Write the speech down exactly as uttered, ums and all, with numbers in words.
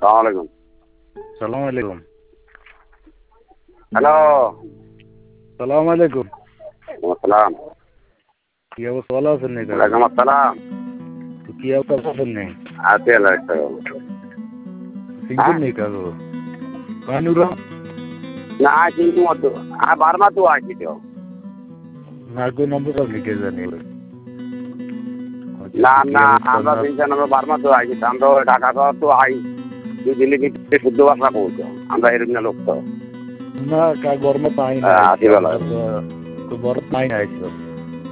সালামালাইকুম। সালাম আলাইকুম। হ্যালো। সালাম আলাইকুম। সালাম। কি অবস্থা, ভালো আছেন নাকি? ওয়ালাইকুম আসসালাম। কি অবস্থা আছেন নাকি? আছি আল্লাহ রাখতে। সিঙ্গেল নেই কাগো কানুরা না কিন্তু মত আ বারমা তো আছি তো না কো নম্বর সব লিখে জানি না না আমরা তিনজন আমরা বারমা তো আছি আমরা ঢাকা শহর তো আই দুই দিল্লি থেকে শুদ্ধ ভাষা বলতো আমরা এরকম লোক তো না কা গরমে পাই না আছি ভালো তো বড় পাই না আইছো